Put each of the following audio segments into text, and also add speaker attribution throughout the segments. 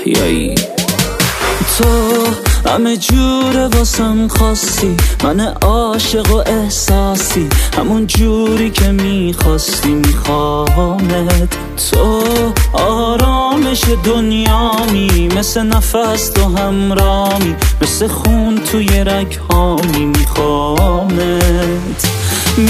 Speaker 1: یحیایی. تو همه جوره واسم خاصی، من عاشق و احساسی، همون جوری که میخواستی میخوامت. تو آرامش دنیامی، مثل نفس تو همرامی، مثل خون توی رگهامی. میخوامت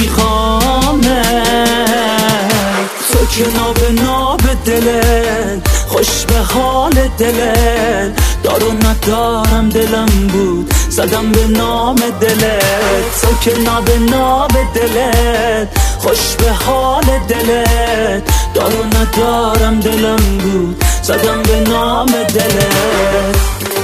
Speaker 1: تو که ناب ناب دلت، خوش به حال دلت، دار و ندارم دلم بود زدم به نام دلت. تو که ناب ناب دلت، خوش به حال دلت، دار و ندارم دلم بود زدم به نام دلت.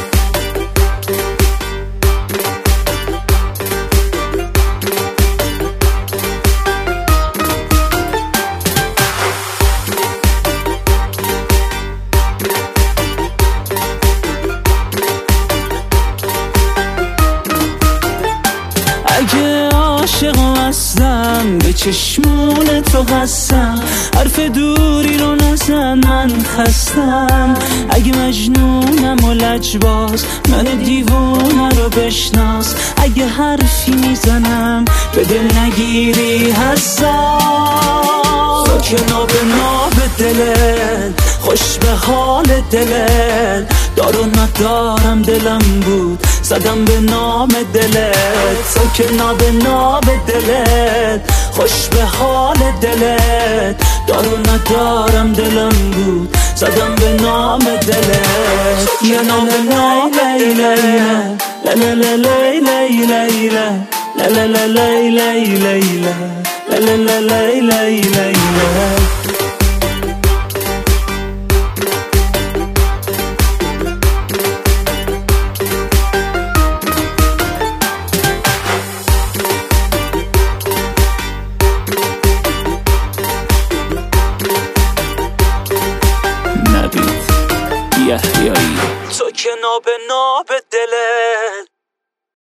Speaker 1: اگه عاشقم هستم به چشمون تو هستم، حرف دوری رو نزن من خستم. اگه مجنونم و لجباز من دیوونه رو بشناس، اگه حرفی میزنم به دل نگیری حساس. تو که ناب ناب دلت، خوش به حال دلت، دار و ندارم دلم بود زدم به نام دلت. تو که ناب ناب دلت، خوش به حال دلت، دار و ندارم دلم بود زدم به نام دلت. یا نام نام لیلا لا لا لا لیلا لیلا لا لا لا لیلا لیلا لا لا لا لیلا لیلا. یحیایی. تو که ناب ناب دلت،